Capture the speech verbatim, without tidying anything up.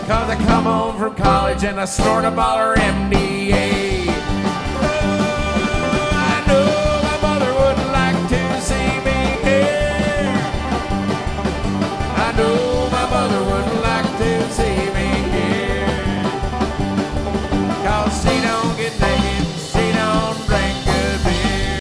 Cause I come home from college and I snort a baller M D A.